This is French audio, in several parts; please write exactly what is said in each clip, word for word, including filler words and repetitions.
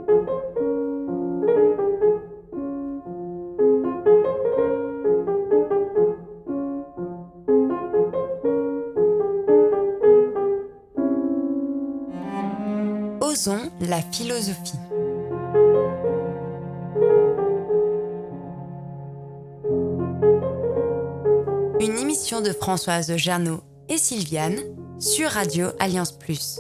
Osons la philosophie. Une émission de Françoise Gernaud et Sylviane sur Radio Alliance Plus.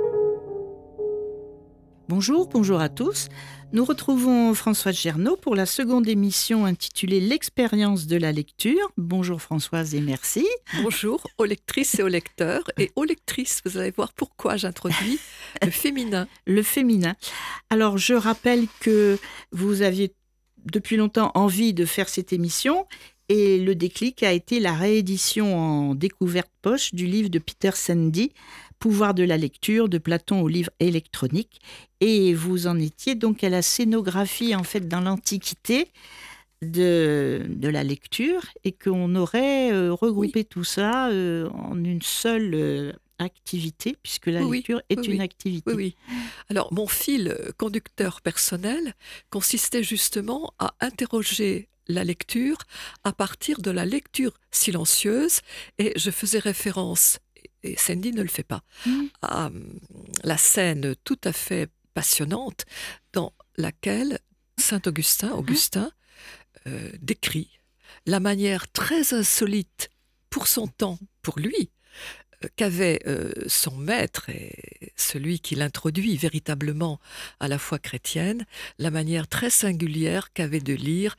Bonjour, bonjour à tous. Nous retrouvons Françoise Gernaud pour la seconde émission intitulée L'expérience de la lecture. Bonjour Françoise et merci. Bonjour aux lectrices et aux lecteurs. Et aux lectrices, vous allez voir pourquoi j'introduis le féminin. Le féminin. Alors je rappelle que vous aviez depuis longtemps envie de faire cette émission et le déclic a été la réédition en découverte poche du livre de Peter Sandy, Pouvoir de la lecture, de Platon au livre électronique. Et vous en étiez donc à la scénographie, en fait, dans l'Antiquité de, de la lecture et qu'on aurait euh, regroupé oui. tout ça euh, en une seule euh, activité, puisque la oui, lecture est oui, une oui. activité. Oui, oui. Alors, mon fil conducteur personnel consistait justement à interroger la lecture à partir de la lecture silencieuse, et je faisais référence, et Sandy ne le fait pas, mmh. à la scène tout à fait passionnante dans laquelle Saint-Augustin, Augustin, euh, décrit la manière très insolite pour son temps, pour lui, euh, qu'avait euh, son maître et celui qui l'introduit véritablement à la foi chrétienne, la manière très singulière qu'avait de lire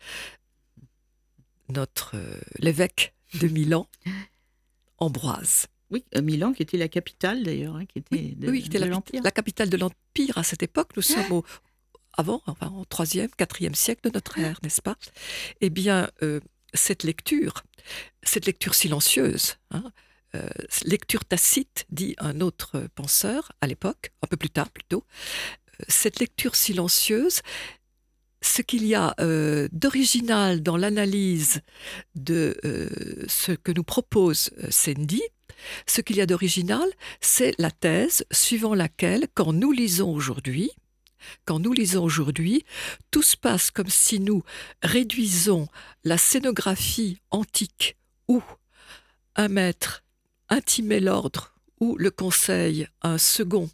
notre euh, l'évêque de Milan, Ambroise. Oui, Milan qui était la capitale d'ailleurs, hein, qui était oui, de, oui, qui était de la, l'Empire. La capitale de l'Empire à cette époque. Nous sommes au, avant, enfin, au troisième, quatrième siècle de notre ère, n'est-ce pas ? Eh bien, euh, cette lecture, cette lecture silencieuse, hein, euh, lecture tacite, dit un autre penseur à l'époque, un peu plus tard plutôt, euh, cette lecture silencieuse, ce qu'il y a euh, d'original dans l'analyse de euh, ce que nous propose euh, Sandy, ce qu'il y a d'original, c'est la thèse suivant laquelle, quand nous lisons aujourd'hui, quand nous lisons aujourd'hui, tout se passe comme si nous réduisons la scénographie antique où un maître intimait l'ordre ou le conseil à un second,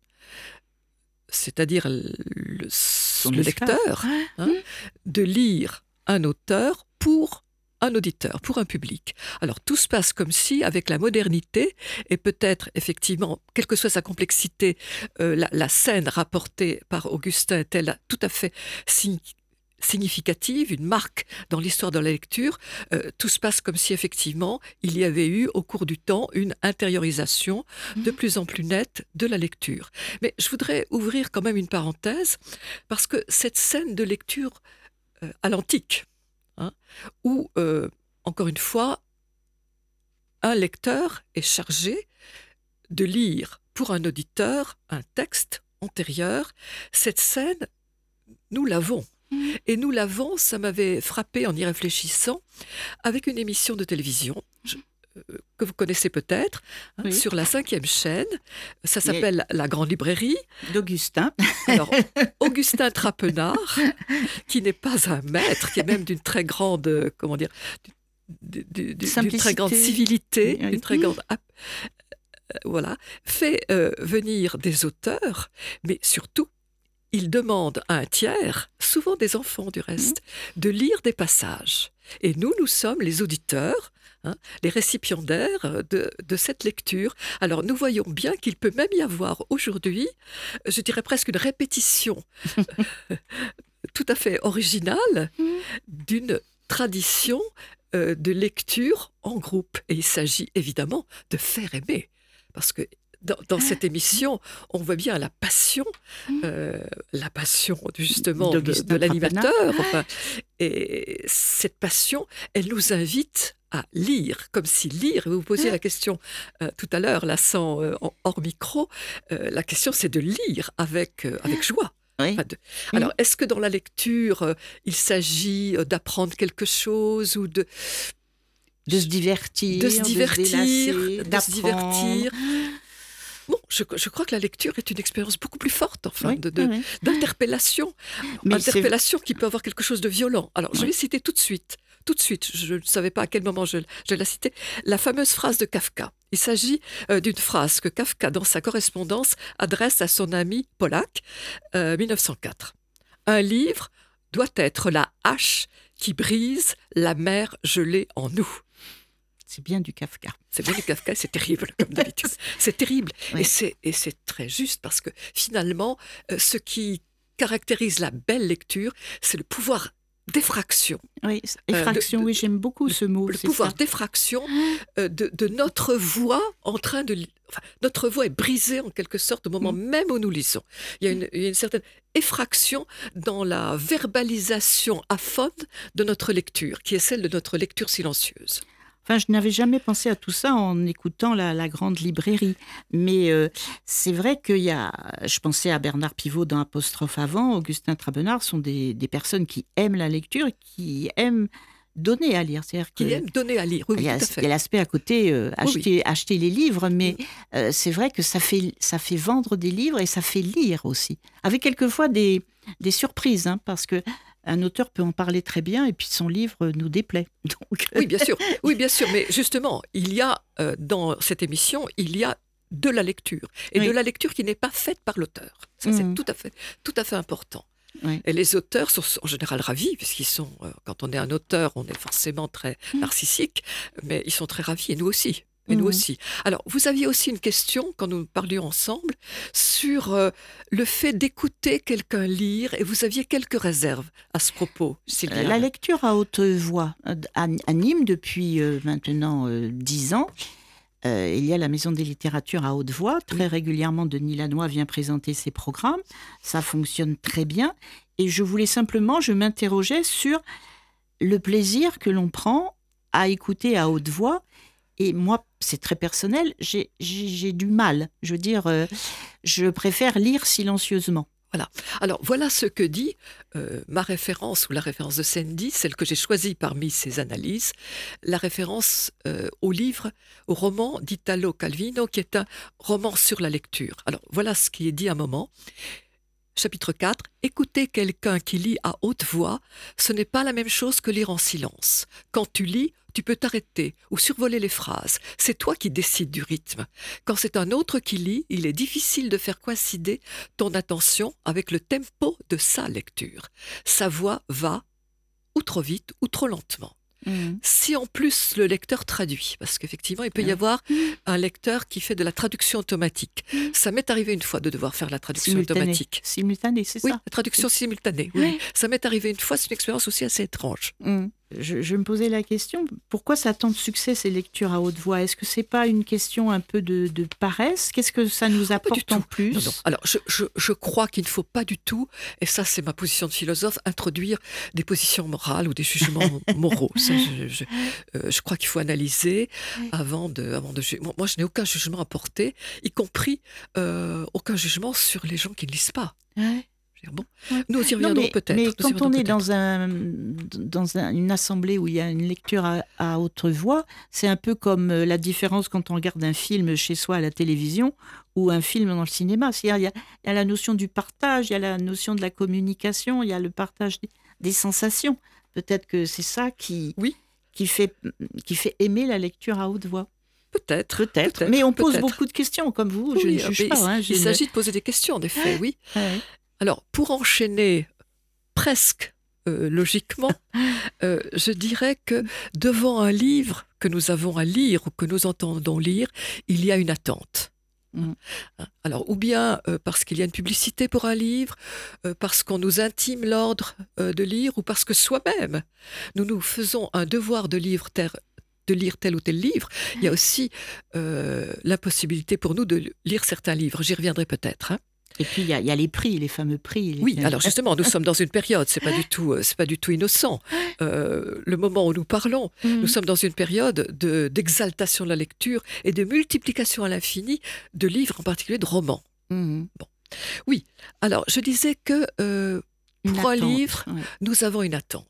c'est-à-dire le, le lecteur, hein, de lire un auteur pour un auditeur, pour un public. Alors tout se passe comme si, avec la modernité, et peut-être effectivement, quelle que soit sa complexité, euh, la, la scène rapportée par Augustin est-elle tout à fait sign- significative, une marque dans l'histoire de la lecture, euh, tout se passe comme si effectivement il y avait eu au cours du temps une intériorisation mmh. de plus en plus nette de la lecture. Mais je voudrais ouvrir quand même une parenthèse, parce que cette scène de lecture euh, à l'antique, hein, où, euh, encore une fois, un lecteur est chargé de lire pour un auditeur un texte antérieur, cette scène, nous l'avons. Et nous l'avons, ça m'avait frappé en y réfléchissant, avec une émission de télévision je, euh, que vous connaissez peut-être, hein, oui. sur la cinquième chaîne. Ça s'appelle Les... La Grande Librairie. D'Augustin. Alors, Augustin Trapenard, qui n'est pas un maître, qui est même d'une très grande, comment dire, d'une, d'une, d'une très grande civilité, oui. d'une très grande... Euh, voilà, fait euh, venir des auteurs, mais surtout, il demande à un tiers, souvent des enfants du reste, mmh. de lire des passages. Et nous, nous sommes les auditeurs, hein, les récipiendaires de, de cette lecture. Alors, nous voyons bien qu'il peut même y avoir aujourd'hui, je dirais presque une répétition tout à fait originale mmh. d'une tradition euh, de lecture en groupe. Et il s'agit évidemment de faire aimer, parce que Dans, dans cette émission, on voit bien la passion, euh, la passion justement de, de l'animateur. Enfin, et cette passion, elle nous invite à lire, comme si lire, et vous vous posiez la question euh, tout à l'heure, là sans euh, hors micro, euh, la question c'est de lire avec, euh, avec joie. Oui. Enfin de... Alors, est-ce que dans la lecture, euh, il s'agit euh, d'apprendre quelque chose ou de... De se divertir, de se divertir, de se délasser, de se divertir. Bon, je, je crois que la lecture est une expérience beaucoup plus forte, enfin, oui, de, de, oui. d'interpellation. Mais interpellation c'est... qui peut avoir quelque chose de violent. Alors, je oui. vais citer tout de suite, tout de suite, je ne savais pas à quel moment je, je la citais, la fameuse phrase de Kafka. Il s'agit euh, d'une phrase que Kafka, dans sa correspondance, adresse à son ami Pollack, euh, mille neuf cent quatre. Un livre doit être la hache qui brise la mer gelée en nous. C'est bien du Kafka. C'est bien du Kafka, c'est terrible, comme d'habitude. C'est terrible. Oui. Et, c'est, et c'est très juste parce que finalement, euh, ce qui caractérise la belle lecture, c'est le pouvoir d'effraction. Oui, effraction, euh, de, oui, j'aime beaucoup le, ce mot. Le pouvoir ça. d'effraction euh, de, de notre voix en train de... Enfin, notre voix est brisée en quelque sorte au moment mmh. même où nous lisons. Il y a une, il y a une certaine effraction dans la verbalisation aphone de notre lecture, qui est celle de notre lecture silencieuse. Enfin, je n'avais jamais pensé à tout ça en écoutant la, la grande librairie. Mais euh, c'est vrai qu'il y a... Je pensais à Bernard Pivot dans Apostrophe avant, Augustin Trapenard sont des, des personnes qui aiment la lecture et qui aiment donner à lire. C'est-à-dire que, qui aiment donner à lire, oui, il y a, tout à fait. Il y a l'aspect à côté, euh, acheter, oui, oui. acheter les livres, mais oui. euh, c'est vrai que ça fait, ça fait vendre des livres et ça fait lire aussi. Avec quelquefois des, des surprises, hein, parce que un auteur peut en parler très bien et puis son livre nous déplaît. Donc... Oui, bien sûr. Oui, bien sûr. Mais justement, il y a euh, dans cette émission, il y a de la lecture et oui. de la lecture qui n'est pas faite par l'auteur. Ça, mmh. c'est tout à fait, tout à fait important. Oui. Et les auteurs sont en général ravis, puisqu'ils sont, euh, quand on est un auteur, on est forcément très mmh. narcissique, mais ils sont très ravis, et nous aussi. Et nous mmh. aussi. Alors, vous aviez aussi une question, quand nous parlions ensemble, sur euh, le fait d'écouter quelqu'un lire, et vous aviez quelques réserves à ce propos, Sylviane. La lecture à haute voix. À Nîmes, depuis euh, maintenant euh, dix ans, euh, il y a la Maison des littératures à haute voix. Très oui. régulièrement, Denis Lannoy vient présenter ses programmes. Ça fonctionne très bien. Et je voulais simplement, je m'interrogeais sur le plaisir que l'on prend à écouter à haute voix. Et moi, c'est très personnel, j'ai, j'ai, j'ai du mal. Je veux dire, euh, je préfère lire silencieusement. Voilà. Alors, voilà ce que dit euh, ma référence, ou la référence de Sandy, celle que j'ai choisie parmi ses analyses, la référence euh, au livre, au roman d'Italo Calvino, qui est un roman sur la lecture. Alors, voilà ce qui est dit à un moment. Chapitre quatre, écouter quelqu'un qui lit à haute voix, ce n'est pas la même chose que lire en silence. Quand tu lis, tu peux t'arrêter ou survoler les phrases. C'est toi qui décides du rythme. Quand c'est un autre qui lit, il est difficile de faire coïncider ton attention avec le tempo de sa lecture. Sa voix va ou trop vite ou trop lentement. Mmh. Si en plus le lecteur traduit, parce qu'effectivement il peut y avoir mmh. un lecteur qui fait de la traduction automatique. Mmh. Ça m'est arrivé une fois de devoir faire la traduction simultané. automatique. Simultanée, c'est oui, ça. Oui, la traduction simultanée. Oui. Oui. Ça m'est arrivé une fois, c'est une expérience aussi assez étrange. Mmh. Je, je me posais la question, pourquoi ça a tant de succès ces lectures à haute voix ? Est-ce que c'est pas une question un peu de, de paresse ? Qu'est-ce que ça nous apporte en plus ? Non, non. Alors, je, je, je crois qu'il ne faut pas du tout, et ça c'est ma position de philosophe, introduire des positions morales ou des jugements moraux. Ça, je, je, euh, je crois qu'il faut analyser avant de, avant de juger. Moi, moi, je n'ai aucun jugement à porter, y compris euh, aucun jugement sur les gens qui ne lisent pas. Ouais. Bon, nous y reviendrons non, mais, peut-être. Mais nous quand on est peut-être. dans, un, dans un, une assemblée où il y a une lecture à, à haute voix, c'est un peu comme la différence quand on regarde un film chez soi à la télévision ou un film dans le cinéma. C'est-à-dire, il y a, il y a la notion du partage, il y a la notion de la communication, il y a le partage des, des sensations. Peut-être que c'est ça qui, oui. qui, fait, qui fait aimer la lecture à haute voix. Peut-être, peut-être. peut-être. Mais on pose peut-être. beaucoup de questions, comme vous. Oui, je ne juge pas. Il, hein, il une... s'agit de poser des questions, en effet, oui. ouais. Alors, pour enchaîner presque euh, logiquement, euh, je dirais que devant un livre que nous avons à lire ou que nous entendons lire, il y a une attente. Mmh. Alors, ou bien euh, parce qu'il y a une publicité pour un livre, euh, parce qu'on nous intime l'ordre euh, de lire, ou parce que soi-même, nous nous faisons un devoir de lire tel, de lire tel ou tel livre. Il y a aussi euh, la possibilité pour nous de lire certains livres. J'y reviendrai peut-être, hein. Et puis, il y, y a les prix, les fameux prix. Les... Oui, alors justement, nous sommes dans une période, c'est pas du tout, c'est pas du tout innocent. Euh, le moment où nous parlons, mmh. nous sommes dans une période de, d'exaltation de la lecture et de multiplication à l'infini de livres, en particulier de romans. Mmh. Bon. Oui, alors je disais que euh, pour attente, un livre, ouais. nous avons une attente.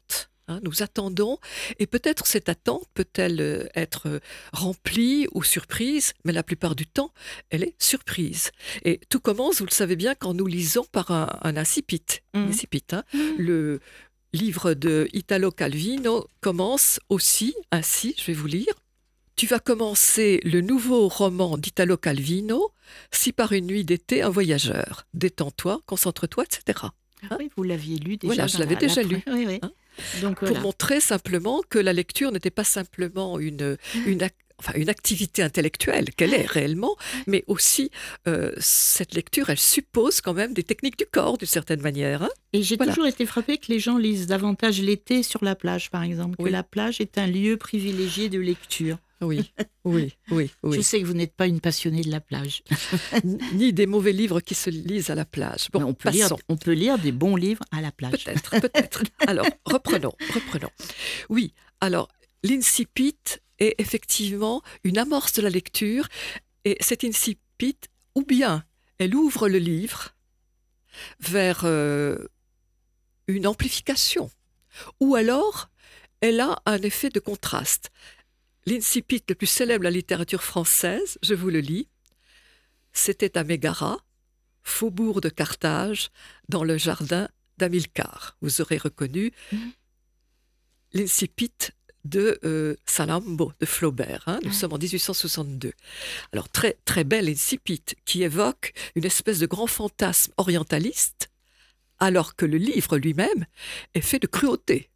Hein, nous attendons, et peut-être cette attente peut-elle être remplie ou surprise, mais la plupart du temps, elle est surprise. Et tout commence, vous le savez bien, quand nous lisons par un, un incipit. Mmh. incipit hein. Mmh. Le livre de Italo Calvino commence aussi ainsi, je vais vous lire. Tu vas commencer le nouveau roman d'Italo Calvino, Si par une nuit d'été un voyageur. Détends-toi, concentre-toi, et cetera. Hein? Oui, vous l'aviez lu déjà. Voilà, je l'avais la, déjà la... lu. Oui, oui. Hein? Donc, pour voilà. montrer simplement que la lecture n'était pas simplement une, une, enfin, une activité intellectuelle, qu'elle est réellement, mais aussi euh, cette lecture, elle suppose quand même des techniques du corps, d'une certaine manière. Hein. Et j'ai voilà. toujours été frappée que les gens lisent davantage l'été sur la plage, par exemple, oui. que la plage est un lieu privilégié de lecture. Oui, oui, oui, oui. Je sais que vous n'êtes pas une passionnée de la plage. Ni des mauvais livres qui se lisent à la plage. Bon, on, peut lire, on peut lire des bons livres à la plage. Peut-être, peut-être. Alors, reprenons, reprenons. Oui, alors, l'incipit est effectivement une amorce de la lecture, et cet incipit, ou bien elle ouvre le livre vers euh, une amplification, ou alors elle a un effet de contraste. L'incipit le plus célèbre de la littérature française, je vous le lis, c'était à Mégara, faubourg de Carthage, dans le jardin d'Amilcar. Vous aurez reconnu mmh. l'incipit de euh, Salammbô de Flaubert. Hein, nous mmh. sommes en dix-huit cent soixante-deux. Alors, très, très bel incipit qui évoque une espèce de grand fantasme orientaliste, alors que le livre lui-même est fait de cruauté.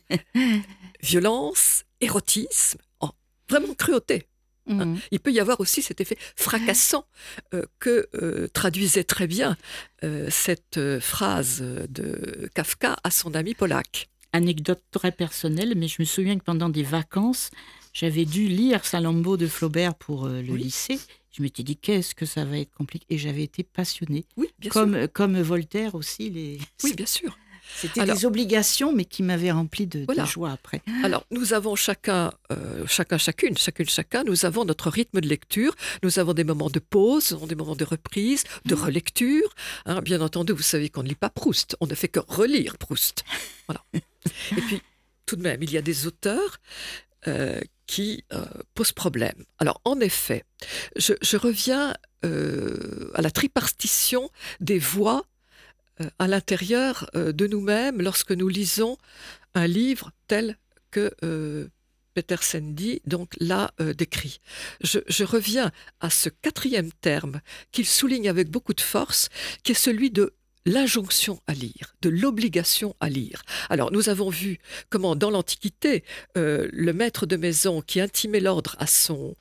Violence, érotisme, vraiment cruauté. Mmh. Hein. Il peut y avoir aussi cet effet fracassant euh, que euh, traduisait très bien euh, cette euh, phrase de Kafka à son ami Polak. Anecdote très personnelle, mais je me souviens que pendant des vacances, j'avais dû lire Salammbô de Flaubert pour euh, le oui. lycée. Je m'étais dit, qu'est-ce que ça va être compliqué. Et j'avais été passionnée. Oui, bien comme, sûr. Comme Voltaire aussi. Les... Oui, bien sûr. C'était Alors, des obligations, mais qui m'avaient rempli de, voilà. de joie après. Alors, nous avons chacun, euh, chacun, chacune, chacune, chacun, nous avons notre rythme de lecture. Nous avons des moments de pause, nous avons des moments de reprise, de relecture. Hein, bien entendu, vous savez qu'on ne lit pas Proust. On ne fait que relire Proust. Voilà. Et puis, tout de même, il y a des auteurs euh, qui euh, posent problème. Alors, en effet, je, je reviens euh, à la tripartition des voix à l'intérieur de nous-mêmes lorsque nous lisons un livre tel que euh, Petersen dit, donc l'a euh, décrit. Je, je reviens à ce quatrième terme qu'il souligne avec beaucoup de force, qui est celui de l'injonction à lire, de l'obligation à lire. Alors, nous avons vu comment, dans l'Antiquité, euh, le maître de maison qui intimait l'ordre à son...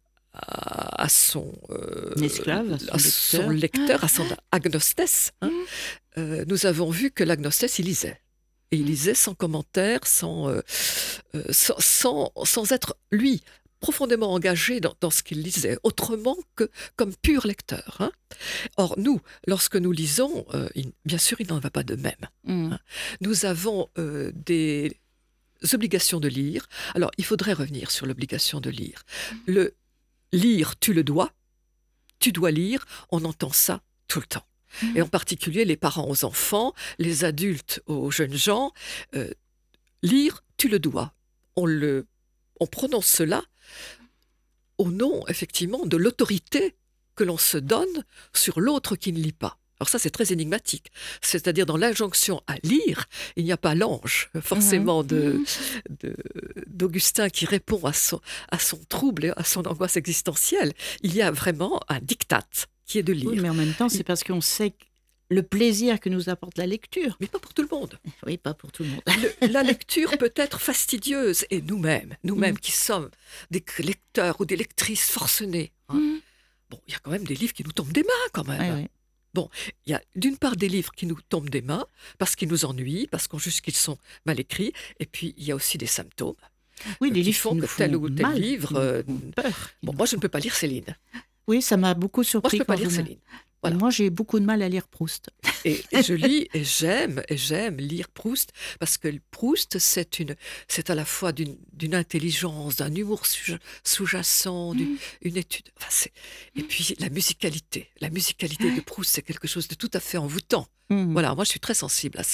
à son, euh, esclave, à son, lecteur. son lecteur, à son agnostès, hein, euh, nous avons vu que l'agnostès, il lisait. Et il lisait sans commentaire, sans, euh, euh, sans, sans, sans être, lui, profondément engagé dans, dans ce qu'il lisait, autrement que comme pur lecteur. Hein. Or, nous, lorsque nous lisons, euh, il, bien sûr, il n'en va pas de même. Mmh. Hein. Nous avons euh, des obligations de lire. Alors, il faudrait revenir sur l'obligation de lire. Le lire, tu le dois, tu dois lire, on entend ça tout le temps. Mmh. Et en particulier les parents aux enfants, les adultes aux jeunes gens. Euh, lire, tu le dois. On, le, on prononce cela au nom, effectivement, de l'autorité que l'on se donne sur l'autre qui ne lit pas. Alors ça, c'est très énigmatique. C'est-à-dire, dans l'injonction à lire, il n'y a pas l'ange, forcément, de, de, d'Augustin qui répond à son, à son trouble et à son angoisse existentielle. Il y a vraiment un diktat qui est de lire. Oui, mais en même temps, c'est parce qu'on sait le plaisir que nous apporte la lecture. Mais pas pour tout le monde. Oui, pas pour tout le monde. Le, la lecture peut être fastidieuse. Et nous-mêmes, nous-mêmes mmh. qui sommes des lecteurs ou des lectrices forcenés, hein, mmh. bon, il y a quand même des livres qui nous tombent des mains, quand même. Oui, oui. Bon, il y a d'une part des livres qui nous tombent des mains, parce qu'ils nous ennuient, parce qu'on juge qu'ils sont mal écrits, et puis il y a aussi des symptômes. Oui, des qui livres font qui que font tel ou tel mal, livre... Euh, peur. Bon, moi, je ne peux pas lire Céline. Oui, ça m'a beaucoup surpris. Moi, je ne peux pas lire Céline. Voilà. Moi, j'ai beaucoup de mal à lire Proust. Et, et je lis, et j'aime, et j'aime lire Proust, parce que Proust, c'est, une, c'est à la fois d'une, d'une intelligence, d'un humour sous-jacent, d'une, une étude... Enfin, c'est, et puis, la musicalité. La musicalité de Proust, c'est quelque chose de tout à fait envoûtant. Mmh. Voilà, moi, je suis très sensible à ça.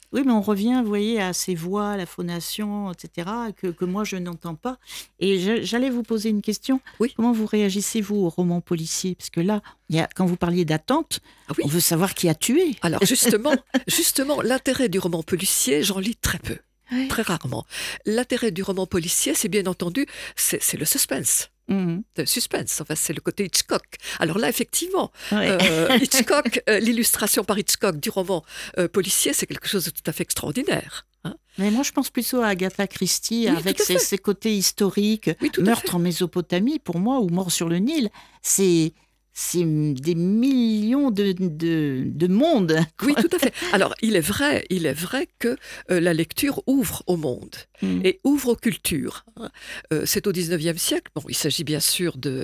Oui, mais on revient, vous voyez, à ces voix, la phonation, et cetera, que, que moi, je n'entends pas. Et je, j'allais vous poser une question. Oui. Comment vous réagissez-vous au roman policier? Parce que là, il y a, quand vous parliez d'attente, Ah oui. on veut savoir qui a tué. Alors justement, justement, l'intérêt du roman policier, j'en lis très peu, Oui. très rarement. L'intérêt du roman policier, c'est bien entendu, c'est, c'est le suspense. Mmh. Le suspense, enfin, c'est le côté Hitchcock. Alors là, effectivement, Ouais. euh, Hitchcock, euh, l'illustration par Hitchcock du roman euh, policier, c'est quelque chose de tout à fait extraordinaire. Hein. Mais moi, je pense plutôt à Agatha Christie, Oui, avec tout à ses, fait. ses côtés historiques. Oui, tout à Meurtre fait. en Mésopotamie, pour moi, ou Mort sur le Nil, c'est, c'est des millions de, de, de mondes. Oui, tout à fait. Alors, il est vrai, il est vrai que euh, la lecture ouvre au monde Mm. et ouvre aux cultures. Hein. Euh, c'est au dix-neuvième siècle. Bon, il s'agit bien sûr de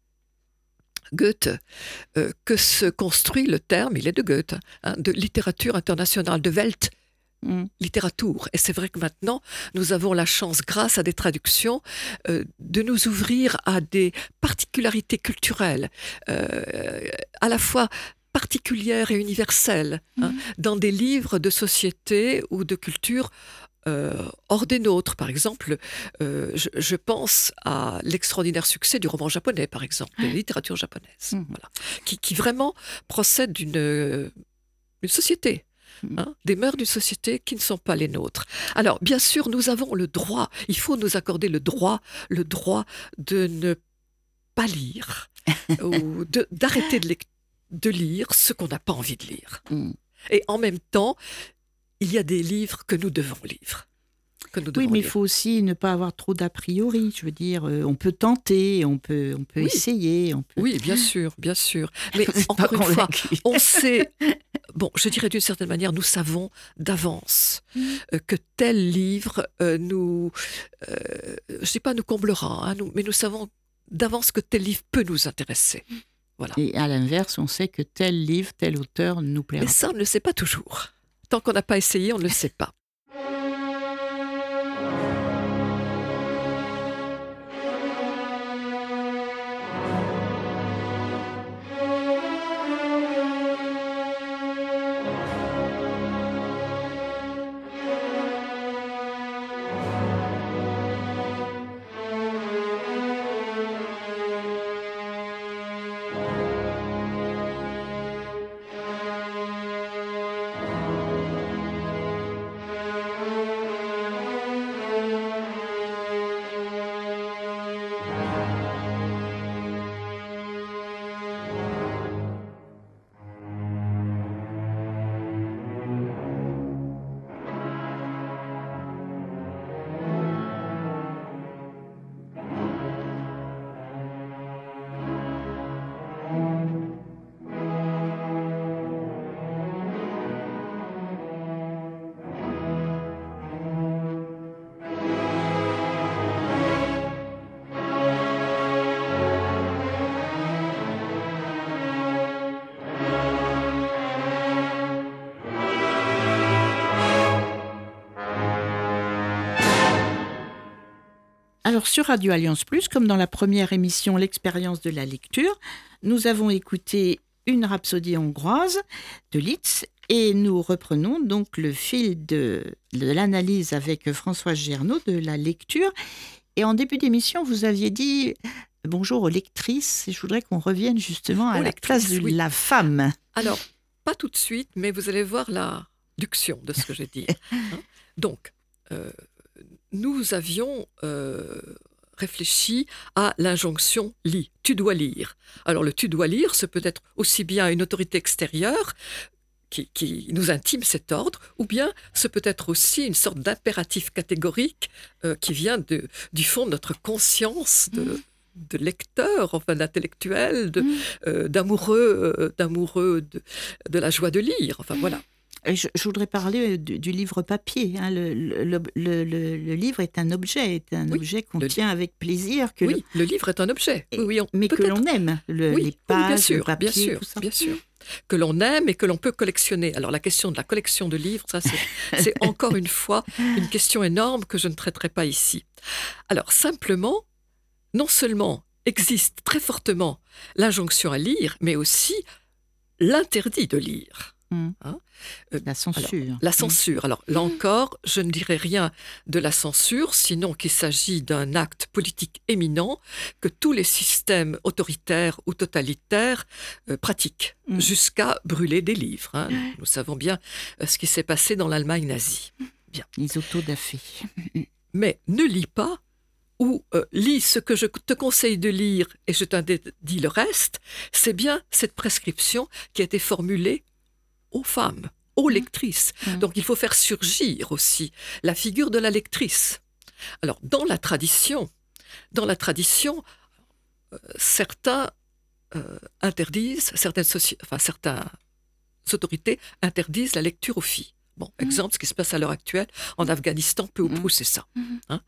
Goethe, euh, que se construit le terme, il est de Goethe, hein, de littérature internationale, de Welt. Mm. Littérature. Et c'est vrai que maintenant, nous avons la chance, grâce à des traductions, euh, de nous ouvrir à des particularités culturelles, euh, à la fois particulières et universelles, hein, Mhm. dans des livres de société ou de culture euh, hors des nôtres. Par exemple, euh, je, je pense à l'extraordinaire succès du roman japonais, par exemple, de la littérature japonaise, Mhm. voilà, qui, qui vraiment procède d'une, d'une société. Hein, des mœurs d'une société qui ne sont pas les nôtres. Alors, bien sûr, nous avons le droit, il faut nous accorder le droit, le droit de ne pas lire, ou de, d'arrêter de, lec- de lire ce qu'on n'a pas envie de lire. Mm. Et en même temps, il y a des livres que nous devons lire. Que nous Oui, devons mais il lire. faut aussi ne pas avoir trop d'a priori. Je veux dire, euh, on peut tenter, on peut, on peut Oui. essayer. On peut... Oui, bien sûr, bien sûr. Mais C'est encore pas une fois, convaincu. on sait, bon, je dirais d'une certaine manière, nous savons d'avance euh, que tel livre euh, nous, euh, je ne dis pas nous comblera, hein, nous- mais nous savons d'avance que tel livre peut nous intéresser. Voilà. Et à l'inverse, on sait que tel livre, tel auteur nous plaira. Mais ça, on ne le sait pas toujours. Tant qu'on n'a pas essayé, on ne le sait pas. Alors sur Radio Alliance Plus, comme dans la première émission L'expérience de la lecture, nous avons écouté une rhapsodie hongroise de Liszt et nous reprenons donc le fil de, de l'analyse avec Françoise Gernaud de la lecture. Et en début d'émission, vous aviez dit bonjour aux lectrices et je voudrais qu'on revienne justement à Aux la lectrices, place de oui. la femme. Alors, pas tout de suite, mais vous allez voir la duction de ce que j'ai dit. Hein. Donc, euh, nous avions euh, réfléchi à l'injonction « lis ». Tu dois lire. Alors, le « tu dois lire », ce peut être aussi bien une autorité extérieure qui, qui nous intime cet ordre, ou bien ce peut être aussi une sorte d'impératif catégorique euh, qui vient de, du fond de notre conscience de... Mmh. de lecteurs, enfin d'intellectuels, de, mmh. euh, d'amoureux, euh, d'amoureux de, de la joie de lire. Enfin, voilà. Je, je voudrais parler du, du livre papier. Hein. Le, le, le, le, le livre est un objet, est un oui, objet qu'on le... tient avec plaisir. Que oui, le... le livre est un objet. Et, oui, on... mais peut-être... que l'on aime, le, oui, les pages, oui, bien sûr, le papier, bien sûr, tout ça. Bien sûr. Que l'on aime et que l'on peut collectionner. Alors la question de la collection de livres, ça c'est, c'est encore une fois une question énorme que je ne traiterai pas ici. Alors simplement, non seulement existe très fortement l'injonction à lire, mais aussi l'interdit de lire. Mmh. Hein. La censure. Alors, la censure. Alors là encore, je ne dirai rien de la censure, sinon qu'il s'agit d'un acte politique éminent que tous les systèmes autoritaires ou totalitaires euh, pratiquent, mmh. jusqu'à brûler des livres. Hein. Nous, nous savons bien euh, ce qui s'est passé dans l'Allemagne nazie. Bien. Les autodafés. Mais ne lis pas ou euh, lis ce que je te conseille de lire et je t'indis le reste. C'est bien cette prescription qui a été formulée aux femmes, aux lectrices. Mmh. Donc il faut faire surgir aussi la figure de la lectrice. Alors dans la tradition, dans la tradition, euh, certains euh, interdisent, certaines, soci... enfin, certaines autorités interdisent la lecture aux filles. Bon, mmh. exemple, ce qui se passe à l'heure actuelle en Afghanistan, peu ou prou, c'est ça. Mmh. Hein.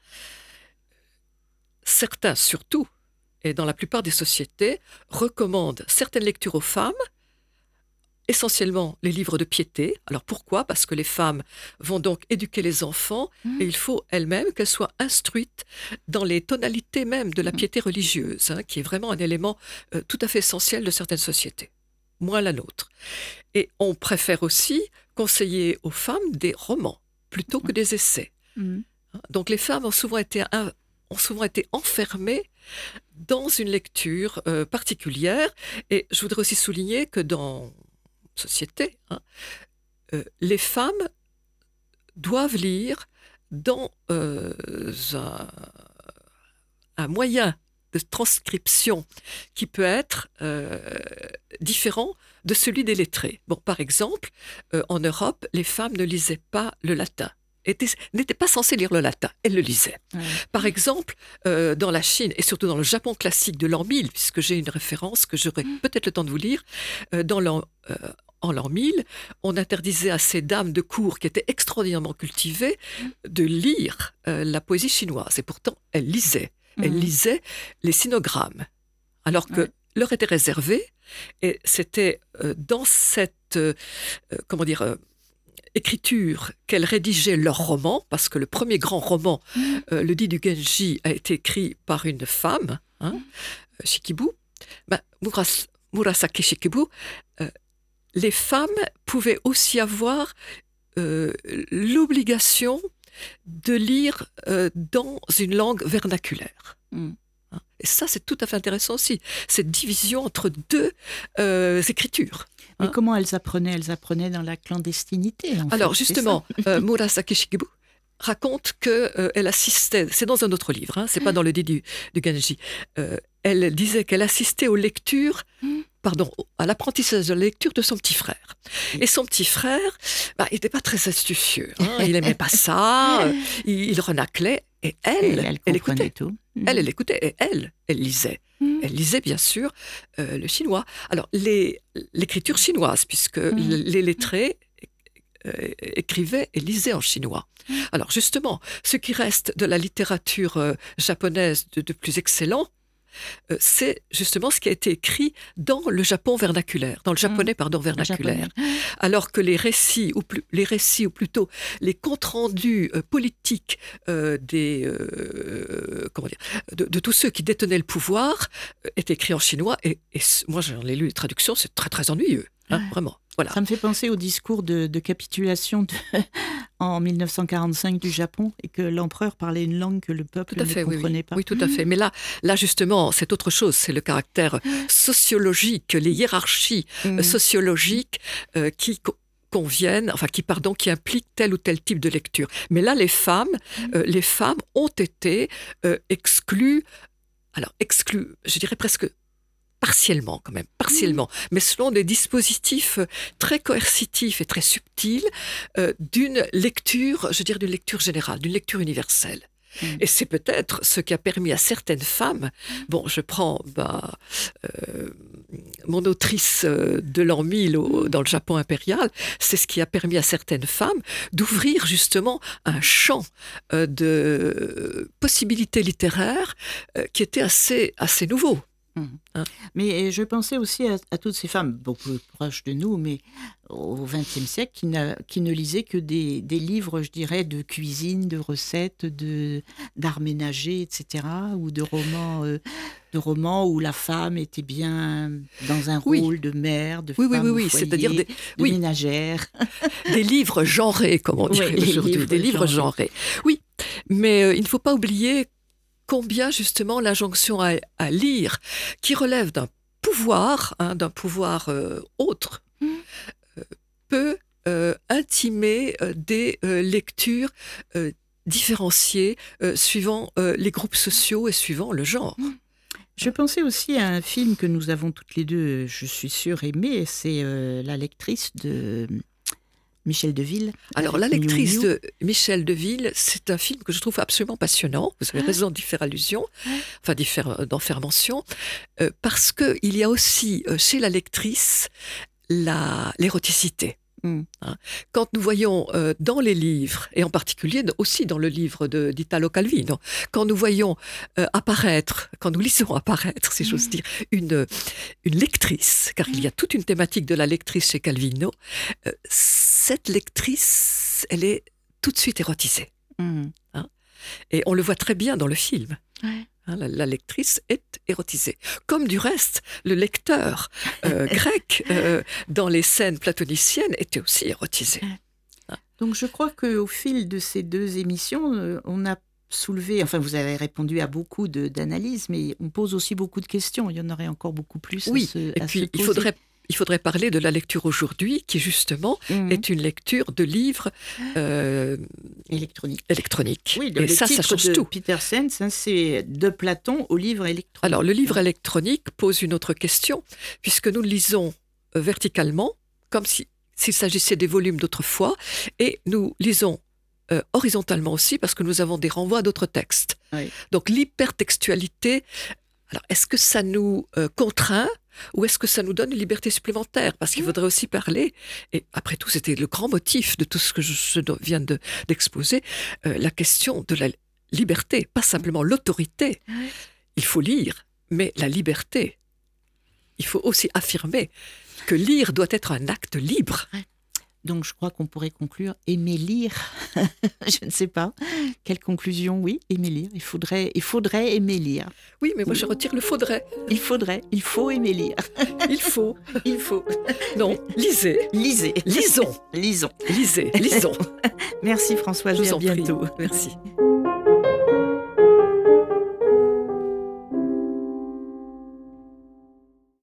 Certains, surtout, et dans la plupart des sociétés, recommandent certaines lectures aux femmes, essentiellement les livres de piété. Alors pourquoi ? Parce que les femmes vont donc éduquer les enfants mmh. et il faut elles-mêmes qu'elles soient instruites dans les tonalités même de la piété religieuse, hein, qui est vraiment un élément euh, tout à fait essentiel de certaines sociétés, moins la nôtre. Et on préfère aussi conseiller aux femmes des romans plutôt que des essais. Mmh. Donc les femmes ont souvent été, un, ont souvent été enfermées dans une lecture euh, particulière. Et je voudrais aussi souligner que dans société, hein, euh, les femmes doivent lire dans euh, un, un moyen de transcription qui peut être euh, différent de celui des lettrés. Bon, par exemple, euh, en Europe, les femmes ne lisaient pas le latin. N'étaient pas censées lire le latin, elles le lisaient. Ouais. Par exemple, euh, dans la Chine et surtout dans le Japon classique de l'an mille, puisque j'ai une référence que j'aurai mmh. peut-être le temps de vous lire, euh, dans l'an, euh, en l'an mille, on interdisait à ces dames de cour qui étaient extraordinairement cultivées de lire euh, la poésie chinoise. Et pourtant, elles lisaient. Mmh. Elles lisaient les sinogrammes, alors que ouais. leur était réservé. Et c'était euh, dans cette, euh, comment dire, euh, écriture qu'elles rédigeaient leur roman, parce que le premier grand roman, mmh. euh, le dit du Genji, a été écrit par une femme, hein, mmh. Shikibu. Ben, Muras, Murasaki Shikibu, euh, les femmes pouvaient aussi avoir euh, l'obligation de lire euh, dans une langue vernaculaire. Mmh. Et ça, c'est tout à fait intéressant aussi, cette division entre deux euh, écritures. Mais hein. comment elles apprenaient ? Elles apprenaient dans la clandestinité. En Alors fait, justement, euh, Murasaki Shikibu raconte qu'elle euh, assistait, c'est dans un autre livre, hein, c'est pas dans le dit du, du Genji, euh, elle disait qu'elle assistait aux lectures, mmh. pardon, à l'apprentissage de la lecture de son petit frère. Et son petit frère, bah, il n'était pas très astucieux, hein, il n'aimait pas ça, euh, il, il renaclait, et elle, et elle, elle écoutait. Tout. Mmh. Elle, elle écoutait, et elle, elle lisait. Mmh. Elle lisait, bien sûr, euh, le chinois. Alors, les, l'écriture chinoise, puisque mmh. les lettrés euh, écrivaient et lisaient en chinois. Mmh. Alors, justement, ce qui reste de la littérature euh, japonaise de, de plus excellent, Euh, c'est justement ce qui a été écrit dans le Japon vernaculaire, dans le japonais, mmh. pardon, vernaculaire. Alors que les récits, ou plus, les récits, ou plutôt les comptes rendus euh, politiques euh, des, euh, comment dire, de, de tous ceux qui détenaient le pouvoir euh, étaient écrits en chinois. Et, et moi, j'en ai lu les traductions, c'est très très ennuyeux, hein, ouais. vraiment. Voilà. Ça me fait penser au discours de, de capitulation de, en mille neuf cent quarante-cinq du Japon, et que l'empereur parlait une langue que le peuple tout à fait, ne comprenait oui, oui. pas. Oui, tout à fait. Mais là, là justement, c'est autre chose. C'est le caractère sociologique, les hiérarchies mmh. sociologiques euh, qui conviennent, enfin qui, pardon, qui impliquent tel ou tel type de lecture. Mais là, les femmes, mmh. euh, les femmes ont été euh, exclues, alors exclues, je dirais presque partiellement quand même, partiellement, mmh. mais selon des dispositifs très coercitifs et très subtils euh, d'une lecture, je dirais d'une lecture générale, d'une lecture universelle. Mmh. Et c'est peut-être ce qui a permis à certaines femmes, bon, je prends bah, euh, mon autrice de l'an mille au, dans le Japon impérial, c'est ce qui a permis à certaines femmes d'ouvrir justement un champ euh, de possibilités littéraires euh, qui était assez, assez nouveau. Mmh. Hein. Mais je pensais aussi à, à toutes ces femmes, beaucoup proches de nous, mais au vingtième siècle, qui, n'a, qui ne lisaient que des, des livres, je dirais, de cuisine, de recettes, de, d'art ménager, et cetera, ou de romans, euh, de romans où la femme était bien dans un oui. rôle de mère, de oui, femme oui, oui, oui. au foyer, C'est-à-dire des, de oui. ménagère. Des livres genrés, comme on dirait oui, aujourd'hui, livres des livres genrés. genrés. Oui, mais euh, il ne faut pas oublier combien justement l'injonction à, à lire, qui relève d'un pouvoir, hein, d'un pouvoir euh, autre, mmh. euh, peut euh, intimer euh, des euh, lectures euh, différenciées euh, suivant euh, les groupes sociaux et suivant le genre. Mmh. Je pensais aussi à un film que nous avons toutes les deux, je suis sûre, aimé, c'est euh, La lectrice de Michel Deville. Alors, La lectrice Miu Miu. de Michel Deville, c'est un film que je trouve absolument passionnant. Vous avez raison d'y faire allusion, enfin d'y faire, d'en faire mention, euh, parce qu'il y a aussi euh, chez la lectrice la, l'éroticité. Mm. Hein. Quand nous voyons euh, dans les livres, et en particulier aussi dans le livre de, d'Italo Calvino, quand nous voyons euh, apparaître, quand nous lisons apparaître, si mm. j'ose dire, une, une lectrice, car mm. il y a toute une thématique de la lectrice chez Calvino, euh, cette lectrice, elle est tout de suite érotisée. Mm. Hein. Et on le voit très bien dans le film. Ouais. Hein, la, la lectrice est érotisée. Comme du reste, le lecteur euh, grec, euh, dans les scènes platoniciennes, était aussi érotisé. Hein. Donc je crois qu'au fil de ces deux émissions, euh, on a soulevé, enfin vous avez répondu à beaucoup de, d'analyses, mais on pose aussi beaucoup de questions. Il y en aurait encore beaucoup plus oui, à se, et à puis se poser. il faudrait Il faudrait parler de la lecture aujourd'hui, qui justement mmh. est une lecture de livres euh, électroniques. électroniques. Oui, et le ça, titre ça change de tout. Peter Sens, hein, c'est de Platon au livre électronique. Alors, le livre électronique pose une autre question, puisque nous le lisons euh, verticalement, comme si, s'il s'agissait des volumes d'autrefois, et nous lisons euh, horizontalement aussi, parce que nous avons des renvois à d'autres textes. Oui. Donc, l'hypertextualité, alors, est-ce que ça nous euh, contraint ou est-ce que ça nous donne une liberté supplémentaire ? Parce qu'il faudrait aussi parler, et après tout, c'était le grand motif de tout ce que je, je viens de, d'exposer, euh, la question de la liberté, pas simplement l'autorité. Il faut lire, mais la liberté. Il faut aussi affirmer que lire doit être un acte libre. Donc, je crois qu'on pourrait conclure aimer lire. Je ne sais pas. Quelle conclusion ? Oui, aimer lire. Il faudrait, il faudrait aimer lire. Oui, mais moi, je retire le faudrait. Il faudrait. Il faut aimer lire. Il faut. Il faut. Non, lisez. Lisez. Lisons. Lisons. Lisez. Lisons. Merci Françoise, je vous à en bientôt. Prie. Merci.